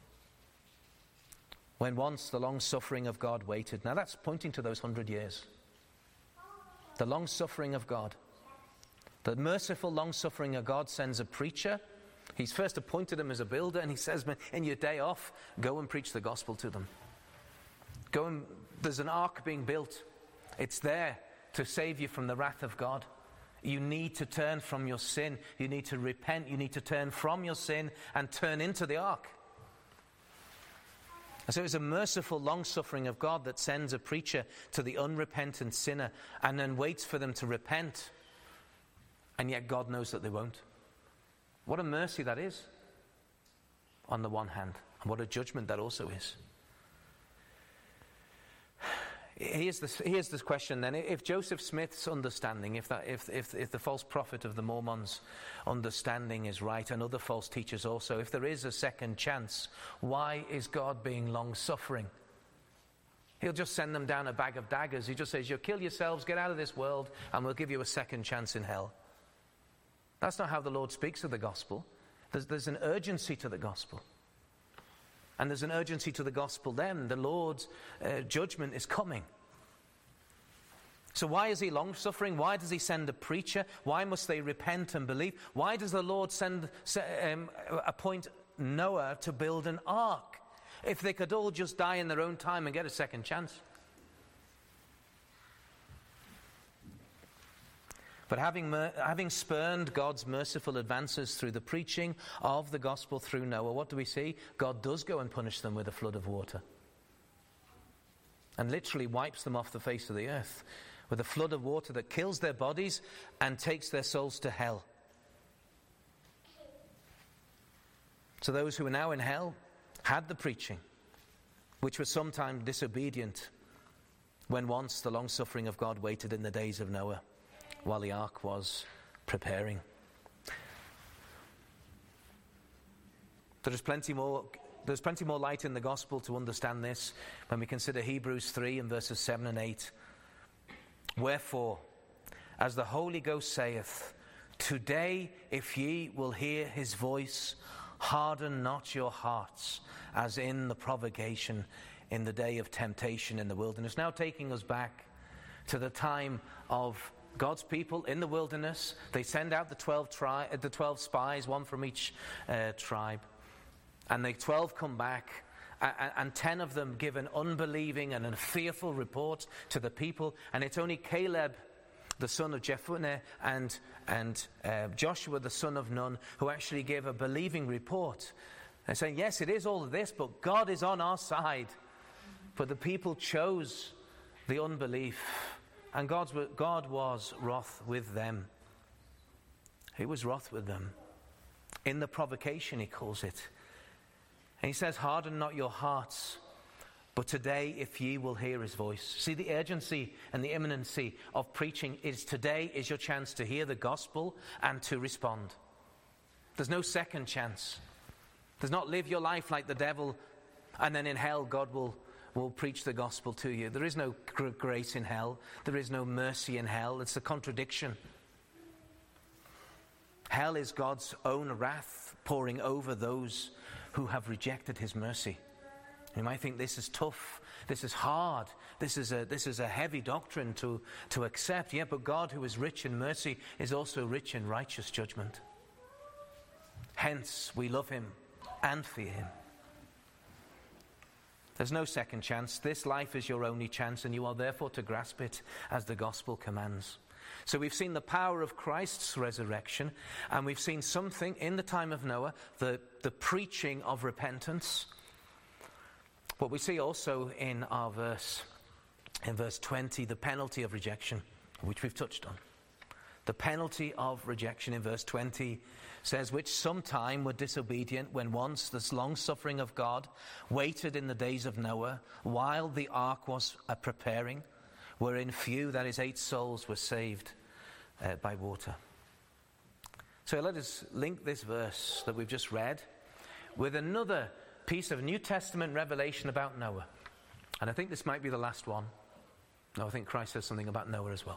[SPEAKER 1] When once the long suffering of God waited. Now that's pointing to those hundred years. The long suffering of God. The merciful long suffering of God sends a preacher. He's first appointed him as a builder, and he says, in your day off, go and preach the gospel to them. Go and, there's an ark being built. It's there to save you from the wrath of God. You need to turn from your sin. You need to repent. You need to turn from your sin and turn into the ark. And so it's a merciful long-suffering of God that sends a preacher to the unrepentant sinner and then waits for them to repent. And yet God knows that they won't. What a mercy that is, on the one hand, and what a judgment that also is. Here's this, here's this question then. If Joseph Smith's understanding, if, that, if, if, if the false prophet of the Mormons' understanding is right, and other false teachers also, if there is a second chance, why is God being long-suffering? He'll just send them down a bag of daggers. He just says, you'll kill yourselves, get out of this world, and we'll give you a second chance in hell. That's not how the Lord speaks of the gospel. There's, there's an urgency to the gospel. And there's an urgency to the gospel then. The Lord's uh, judgment is coming. So why is he long-suffering? Why does he send a preacher? Why must they repent and believe? Why does the Lord send um, appoint Noah to build an ark if they could all just die in their own time and get a second chance? But having, mer- having spurned God's merciful advances through the preaching of the gospel through Noah, what do we see? God does go and punish them with a flood of water. And literally wipes them off the face of the earth with a flood of water that kills their bodies and takes their souls to hell. So those who are now in hell had the preaching, which was sometimes disobedient when once the long-suffering of God waited in the days of Noah, while the ark was preparing. There is plenty more, there's plenty more light in the gospel to understand this when we consider Hebrews three and verses seven and eight. Wherefore, as the Holy Ghost saith, today if ye will hear his voice, harden not your hearts, as in the provocation in the day of temptation in the wilderness. Now taking us back to the time of God's people in the wilderness. They send out the twelve, tri- the twelve spies, one from each uh, tribe. And the twelve come back and, and ten of them give an unbelieving and a fearful report to the people, and it's only Caleb, the son of Jephunneh, and, and uh, Joshua, the son of Nun, who actually gave a believing report. They're saying, yes, it is all of this, but God is on our side. But the people chose the unbelief, and God's, God was wroth with them. He was wroth with them. In the provocation, he calls it. And he says, harden not your hearts, but today if ye will hear his voice. See, the urgency and the imminency of preaching is today is your chance to hear the gospel and to respond. There's no second chance. There's not live your life like the devil and then in hell God will, will preach the gospel to you. There is no gr- grace in hell. There is no mercy in hell. It's a contradiction. Hell is God's own wrath pouring over those who have rejected his mercy. You might think this is tough, this is hard, this is a this is a heavy doctrine to, to accept. Yeah, but God, who is rich in mercy, is also rich in righteous judgment. Hence, we love him and fear him. There's no second chance. This life is your only chance, and you are therefore to grasp it as the gospel commands. So we've seen the power of Christ's resurrection, and we've seen something in the time of Noah, the, the preaching of repentance. But we see also in our verse, in verse twenty, the penalty of rejection, which we've touched on. The penalty of rejection in verse twenty says, which sometime were disobedient when once this long suffering of God waited in the days of Noah, while the ark was uh, preparing, wherein few, that is eight souls, were saved uh, by water. So let us link this verse that we've just read with another piece of New Testament revelation about Noah. And I think this might be the last one. No, I think Christ says something about Noah as well.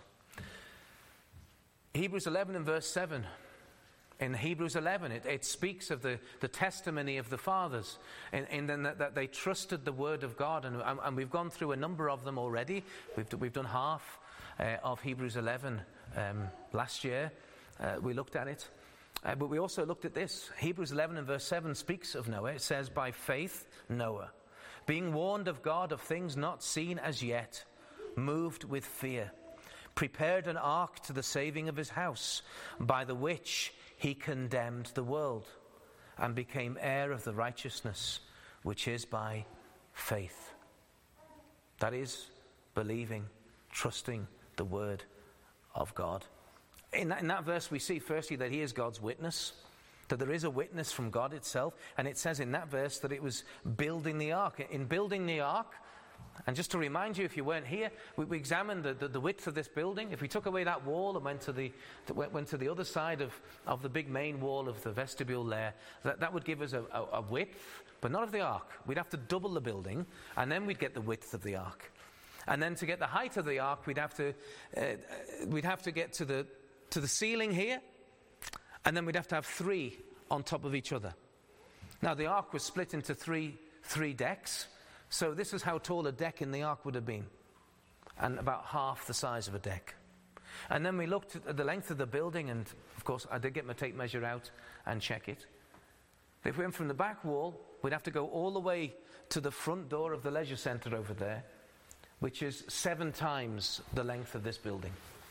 [SPEAKER 1] Hebrews eleven and verse seven. In Hebrews eleven, it, it speaks of the, the testimony of the fathers, in, in that, that they trusted the word of God. And, and we've gone through a number of them already. We've, we've done half uh, of Hebrews eleven um, last year. Uh, we looked at it. Uh, but we also looked at this. Hebrews eleven and verse seven speaks of Noah. It says, by faith, Noah, being warned of God of things not seen as yet, moved with fear, prepared an ark to the saving of his house, by the which he condemned the world, and became heir of the righteousness which is by faith. That is, believing, trusting the word of God. In that, in that verse we see firstly that he is God's witness, that there is a witness from God itself, and it says in that verse that it was building the ark. In building the ark, and just to remind you, if you weren't here, we, we examined the, the, the width of this building. If we took away that wall and went to the went, went to the other side of, of the big main wall of the vestibule there, that, that would give us a, a, a width, but not of the ark. We'd have to double the building, and then we'd get the width of the ark. And then to get the height of the ark, we'd have to uh, we'd have to get to the to the ceiling here, and then we'd have to have three on top of each other. Now the ark was split into three three decks. So this is how tall a deck in the ark would have been, and about half the size of a deck. And then we looked at the length of the building, and of course I did get my tape measure out and check it. If we went from the back wall, we'd have to go all the way to the front door of the leisure centre over there, which is seven times the length of this building.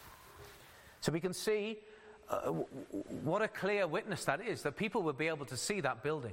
[SPEAKER 1] So we can see uh, w- what a clear witness that is, that people would be able to see that building.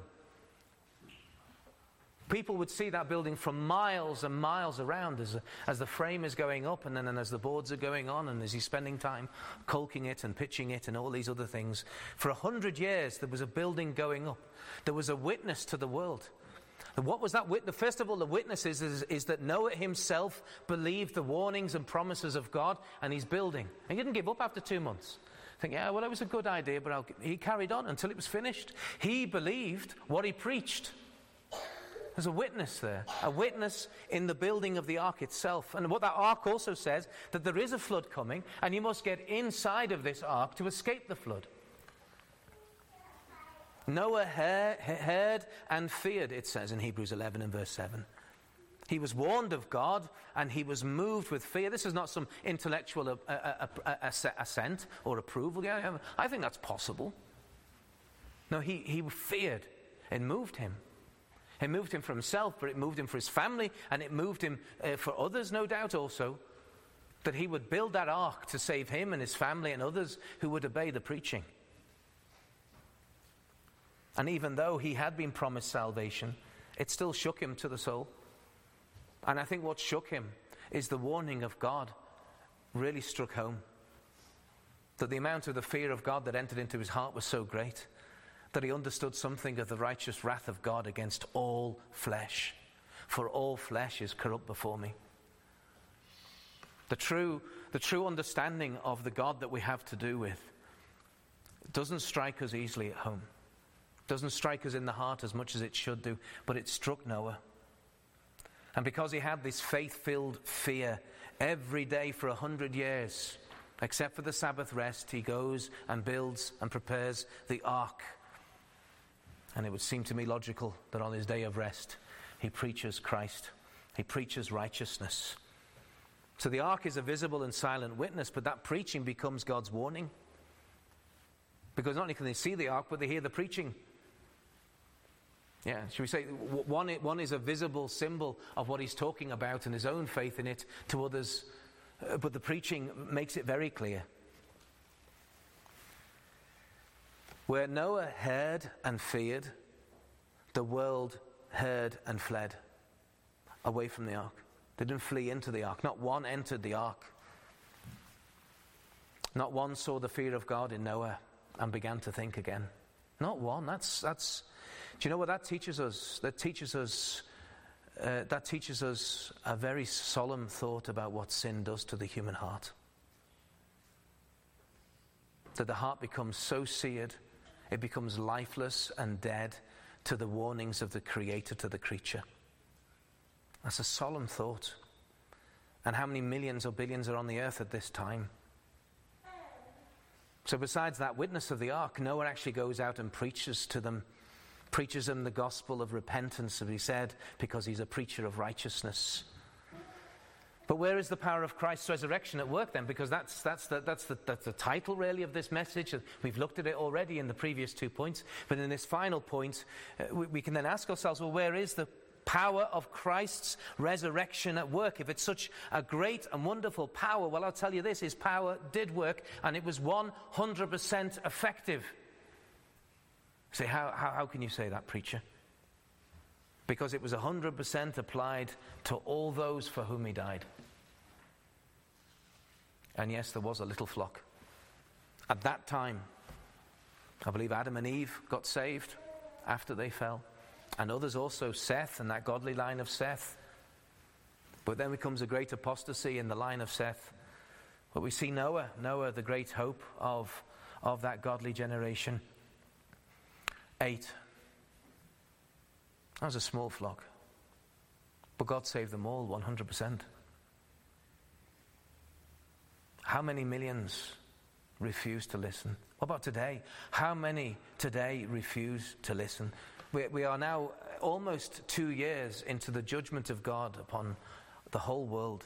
[SPEAKER 1] People would see that building from miles and miles around as, as the frame is going up, and then and as the boards are going on, and as he's spending time caulking it and pitching it and all these other things. For a hundred years there was a building going up. There was a witness to the world. And what was that witness? First of all, the witness is, is, is that Noah himself believed the warnings and promises of God, and he's building. And he didn't give up after two months. Think, yeah, well, that was a good idea, but I'll, he carried on until it was finished. He believed what he preached. There's a witness there, a witness in the building of the ark itself. And what that ark also says, that there is a flood coming, and you must get inside of this ark to escape the flood. Noah heard, heard and feared, it says in Hebrews eleven and verse seven. He was warned of God, and he was moved with fear. This is not some intellectual uh, uh, uh, assent or approval. Yeah, I think that's possible. No, he, he feared. It moved him. It moved him for himself, but it moved him for his family, and it moved him uh, for others, no doubt also, that he would build that ark to save him and his family and others who would obey the preaching. And even though he had been promised salvation, it still shook him to the soul. And I think what shook him is the warning of God really struck home. That the amount of the fear of God that entered into his heart was so great that he understood something of the righteous wrath of God against all flesh. For all flesh is corrupt before me. The true, the true understanding of the God that we have to do with doesn't strike us easily at home. Doesn't strike us in the heart as much as it should do, but it struck Noah. And because he had this faith-filled fear every day for a hundred years, except for the Sabbath rest, he goes and builds and prepares the ark. And it would seem to me logical that on his day of rest, he preaches Christ. He preaches righteousness. So the ark is a visible and silent witness, but that preaching becomes God's warning. Because not only can they see the ark, but they hear the preaching. Yeah, should we say, one, one is a visible symbol of what he's talking about and his own faith in it to others, uh, but the preaching makes it very clear. Where Noah heard and feared, the world heard and fled away from the ark. They didn't flee into the ark. Not one entered the ark. Not one saw the fear of God in Noah and began to think again. Not one. That's that's. Do you know what that teaches us? That teaches us. Uh, that teaches us a very solemn thought about what sin does to the human heart. That the heart becomes so seared, it becomes lifeless and dead to the warnings of the Creator to the creature. That's a solemn thought. And how many millions or billions are on the earth at this time? So besides that witness of the ark, Noah actually goes out and preaches to them, preaches them the gospel of repentance, as he said, because he's a preacher of righteousness. But where is the power of Christ's resurrection at work then? Because that's that's the, that's the, that's the title really of this message. We've looked at it already in the previous two points. But in this final point, uh, we, we can then ask ourselves, well, where is the power of Christ's resurrection at work? If it's such a great and wonderful power, well, I'll tell you this, his power did work, and it was one hundred percent effective. Say, how, how, how can you say that, preacher? Because it was one hundred percent applied to all those for whom he died. And yes, there was a little flock. At that time, I believe Adam and Eve got saved after they fell. And others also, Seth and that godly line of Seth. But then becomes a great apostasy in the line of Seth. But we see Noah, Noah, the great hope of, of that godly generation. Eight. That was a small flock. But God saved them all, one hundred percent. How many millions refuse to listen? What about today? How many today refuse to listen? We, we are now almost two years into the judgment of God upon the whole world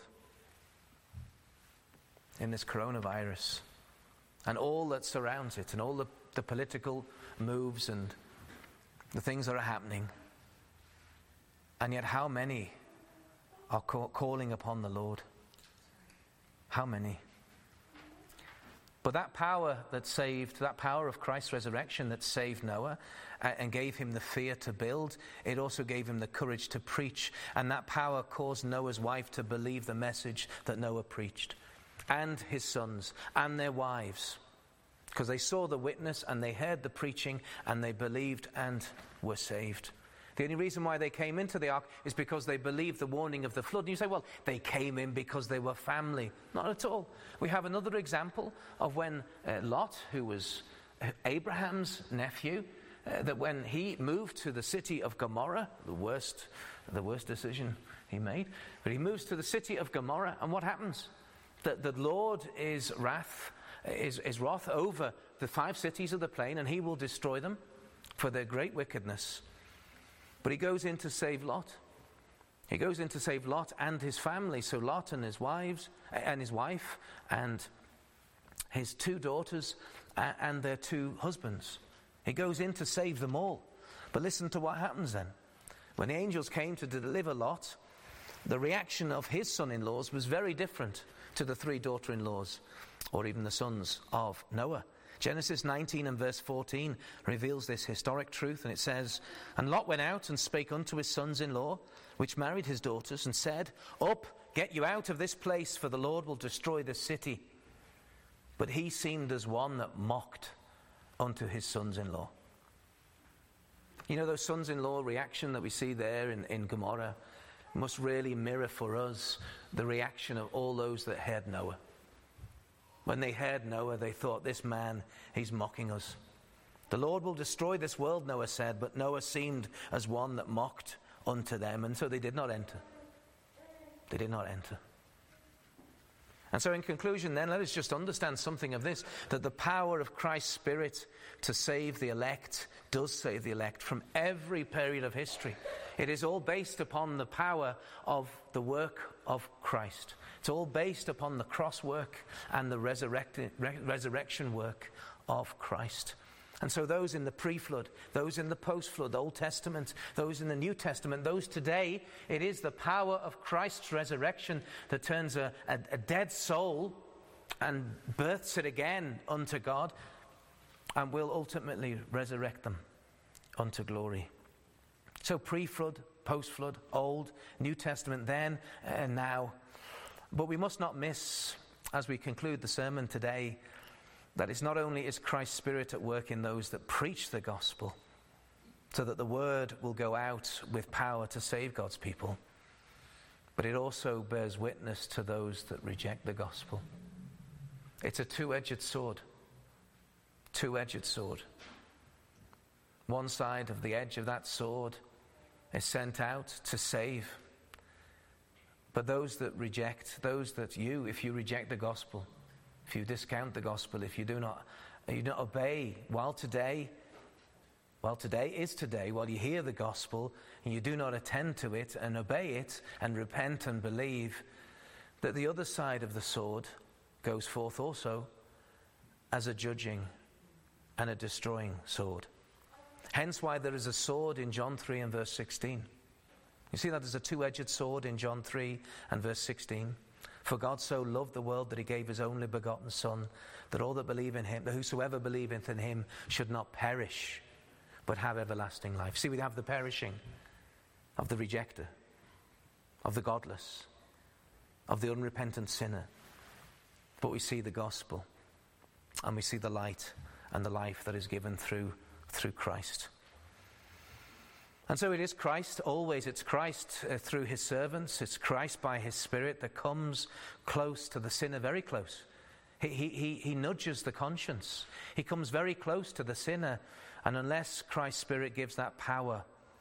[SPEAKER 1] in this coronavirus and all that surrounds it and all the, the political moves and the things that are happening. And yet how many are ca- calling upon the Lord? How many? But that power that saved, that power of Christ's resurrection that saved Noah uh, and gave him the fear to build, it also gave him the courage to preach. And that power caused Noah's wife to believe the message that Noah preached. And his sons and their wives. Because they saw the witness and they heard the preaching and they believed and were saved. The only reason why they came into the ark is because they believed the warning of the flood. And you say, well, they came in because they were family. Not at all. We have another example of when uh, Lot, who was Abraham's nephew, uh, that when he moved to the city of Gomorrah, the worst, the worst decision he made, but he moves to the city of Gomorrah, and what happens? The, the Lord is wrath, is, is wrath over the five cities of the plain, and he will destroy them for their great wickedness. But he goes in to save Lot. He goes in to save Lot and his family. So Lot and his wives and his wife and his two daughters and their two husbands. He goes in to save them all. But listen to what happens then. When the angels came to deliver Lot, the reaction of his son-in-laws was very different to the three daughter-in-laws or even the sons of Noah. Genesis nineteen and verse fourteen reveals this historic truth, and it says, "And Lot went out and spake unto his sons-in-law, which married his daughters, and said, Up, get you out of this place, for the Lord will destroy this city. But he seemed as one that mocked unto his sons-in-law." You know, those sons-in-law reaction that we see there in, in Gomorrah must really mirror for us the reaction of all those that heard Noah. When they heard Noah, they thought, this man, he's mocking us. The Lord will destroy this world, Noah said, but Noah seemed as one that mocked unto them, and so they did not enter. They did not enter. And so in conclusion then, let us just understand something of this, that the power of Christ's Spirit to save the elect does save the elect from every period of history. It is all based upon the power of the work of Christ. It's all based upon the cross work and the resurrected, re- resurrection work of Christ. And so those in the pre-flood, those in the post-flood, Old Testament, those in the New Testament, those today, it is the power of Christ's resurrection that turns a, a, a dead soul and births it again unto God and will ultimately resurrect them unto glory. So pre-flood, post-flood, Old, New Testament then and now. But we must not miss, as we conclude the sermon today, that it's not only is Christ's Spirit at work in those that preach the gospel, so that the word will go out with power to save God's people, but it also bears witness to those that reject the gospel. It's a two-edged sword. Two-edged sword. One side of the edge of that sword is sent out to save. But those that reject, those that you, if you reject the gospel, if you discount the gospel, if you do not, you do not obey, while today, while today is today, while you hear the gospel, and you do not attend to it and obey it and repent and believe, that the other side of the sword goes forth also as a judging and a destroying sword. Hence why there is a sword in John three and verse sixteen. You see that there's a two-edged sword in John three and verse sixteen. For God so loved the world that he gave his only begotten Son, that all that believe in him, that whosoever believeth in him should not perish, but have everlasting life. See, we have the perishing of the rejecter, of the godless, of the unrepentant sinner. But we see the gospel, and we see the light and the life that is given through, through Christ. And so it is Christ, always it's Christ uh, through his servants, it's Christ by his Spirit that comes close to the sinner, very close. He, he, he, he nudges the conscience. He comes very close to the sinner, and unless Christ's Spirit gives that power,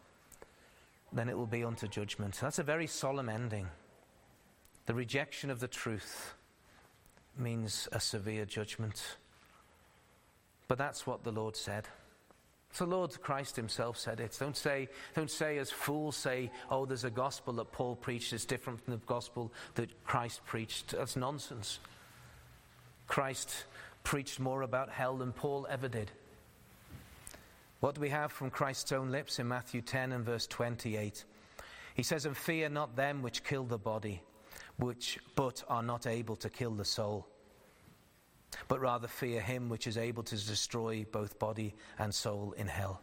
[SPEAKER 1] then it will be unto judgment. That's a very solemn ending. The rejection of the truth means a severe judgment. But that's what the Lord said. So Lord Christ himself said it. Don't say, don't say as fools say, oh, there's a gospel that Paul preached that's different from the gospel that Christ preached. That's nonsense. Christ preached more about hell than Paul ever did. What do we have from Christ's own lips in Matthew ten and verse twenty-eight? He says, and fear not them which kill the body, which but are not able to kill the soul, but rather fear him which is able to destroy both body and soul in hell.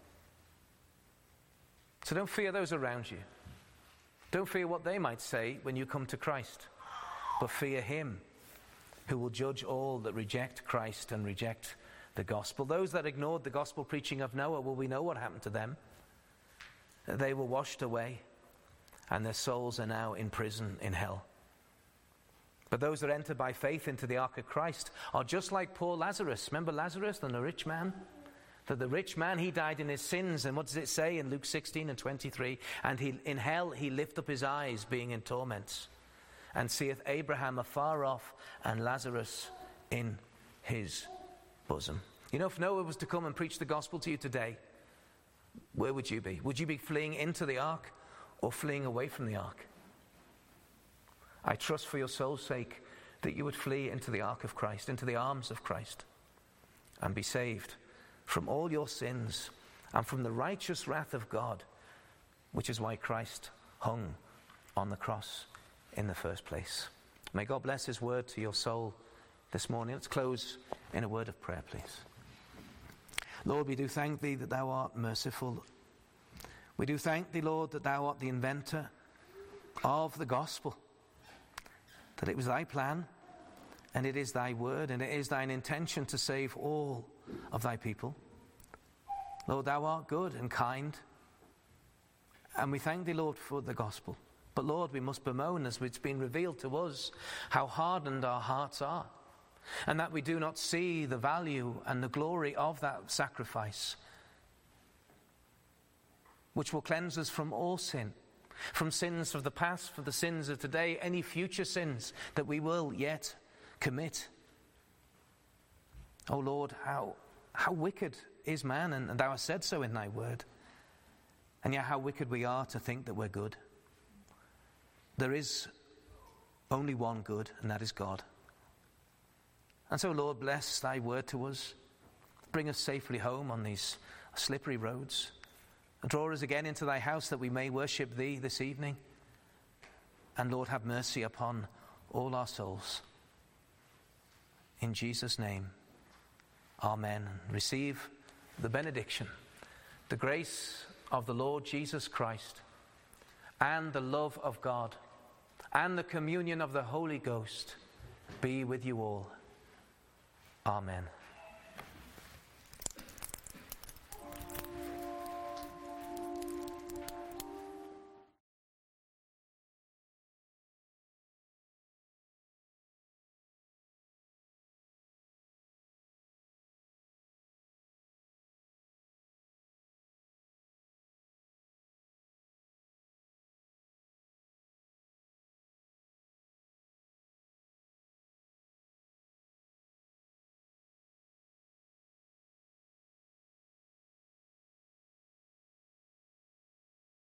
[SPEAKER 1] So don't fear those around you. Don't fear what they might say when you come to Christ, but fear him who will judge all that reject Christ and reject the gospel. Those that ignored the gospel preaching of Noah, well, we know what happened to them. They were washed away, and their souls are now in prison in hell. But those that enter by faith into the ark of Christ are just like poor Lazarus. Remember Lazarus and the rich man? That the rich man, he died in his sins. And what does it say in Luke sixteen and twenty-three? And he, in hell he lift up his eyes, being in torments, and seeth Abraham afar off and Lazarus in his bosom. You know, if Noah was to come and preach the gospel to you today, where would you be? Would you be fleeing into the ark or fleeing away from the ark? I trust for your soul's sake that you would flee into the ark of Christ, into the arms of Christ, and be saved from all your sins and from the righteous wrath of God which is why Christ hung on the cross in the first place. May God bless his word to your soul this morning. Let's close in a word of prayer, please. Lord, we do thank thee that thou art merciful. We do thank thee, Lord, that thou art the inventor of the gospel, that it was thy plan, and it is thy word, and it is thine intention to save all of thy people. Lord, thou art good and kind, and we thank thee, Lord, for the gospel. But Lord, we must bemoan, as it's been revealed to us, how hardened our hearts are, and that we do not see the value and the glory of that sacrifice, which will cleanse us from all sin, from sins of the past, for the sins of today, any future sins that we will yet commit. Oh Lord, how how wicked is man, and, and thou hast said so in thy word. And yet how wicked we are to think that we're good. There is only one good, and that is God. And so, Lord, bless thy word to us. Bring us safely home on these slippery roads. And draw us again into thy house that we may worship thee this evening. And Lord, have mercy upon all our souls. In Jesus' name, amen. Receive the benediction, the grace of the Lord Jesus Christ, and the love of God, and the communion of the Holy Ghost be with you all. Amen.